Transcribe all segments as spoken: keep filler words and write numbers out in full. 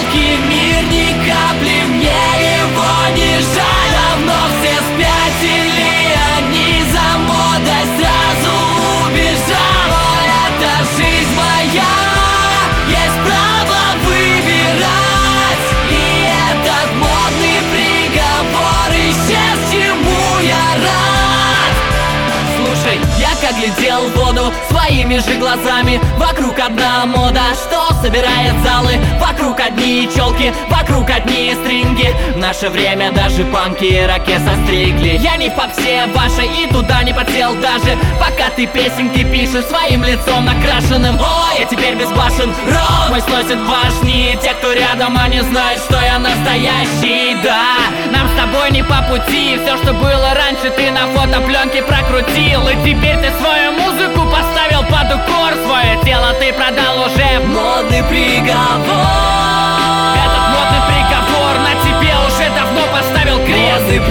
жалкий мир, ни капли мне его не жаль. Давно все спятили, они за модой сразу убежали. Это жизнь моя, есть право выбирать, и этот модный приговор исчез, чему я рад. Слушай, я как глядел в воду своими же глазами. Вокруг одна мода, что собирает залы. Вокруг одни челки, вокруг одни стринги. В наше время даже панки и рокеса стригли. Я не в попсе вашей и туда не подсел даже. Пока ты песенки пишешь своим лицом накрашенным. Ой, я теперь безбашен, рот мой сносит башни. Те, кто рядом, они знают, что я настоящий. Да, нам с тобой не по пути. Все, что было раньше, ты на фотопленке прокрутил. И теперь ты свою музыку поставил под укор. Свое тело ты продал уже в модный приговор. Этот модный приговор на тебе уже давно поставил крест. Модный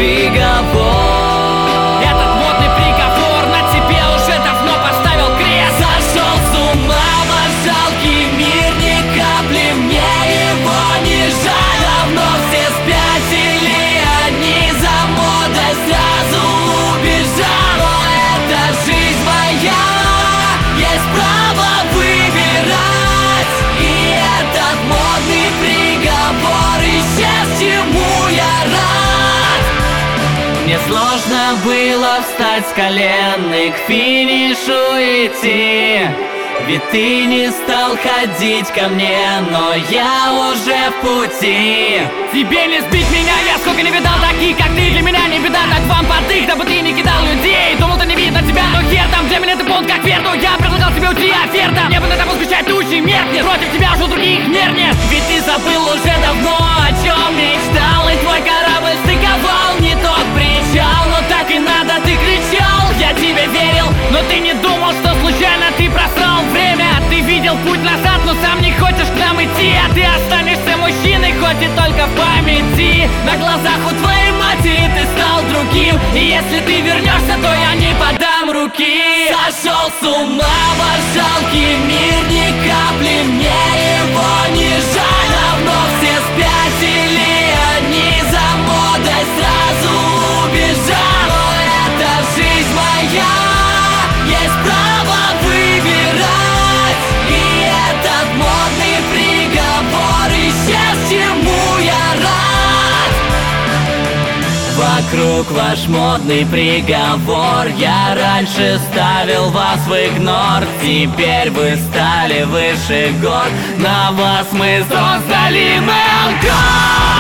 приговор. Этот модный приговор на тебе уже давно поставил крест. Сошел с ума ваш жалкий мир, ни капли мне его не жаль. Давно все спятили, они за модой сразу убежали. Это жизнь моя, есть право выбирать, и этот модный приговор исчез, чему я рад. Мне сложно было встать с колен и к финишу идти, ведь ты не стал ходить ко мне, но я уже в пути. Тебе не сбить меня, я сколько не видал таких, как ты. Для меня не беда, так вам подых, дабы ты не кидал людей. Думал, ты не видно тебя, но хер там, для меня ты полон как верну. Я предлагал тебе уйти, оферта. Небо над тобой сгущает тучи, меркнет. Против тебя уже других мер нет. Ведь ты забыл уже давно, о чем мечтал. И твой корабль стыковал не тот причал. Но так и надо, ты кричал, я тебе верил. Но ты не думал, что случайно ты просрал время. Ты видел путь назад, но сам не хочешь к нам идти. А ты останешься мужчиной, хоть и только в памяти. На глазах у твоей матери ты стал другим, и если ты вернешься, то я не подам руки. Сошел с ума ваш жалкий мир, ни капли мне его не жаль. Давно все спятили, они за модой сразу убежали. Это жизнь моя, есть право выбирать, и этот модный приговор исчез, чему я рад. Вокруг ваш модный приговор, я раньше ставил вас в игнор. Теперь вы стали выше гор, на вас мы создали мелкор.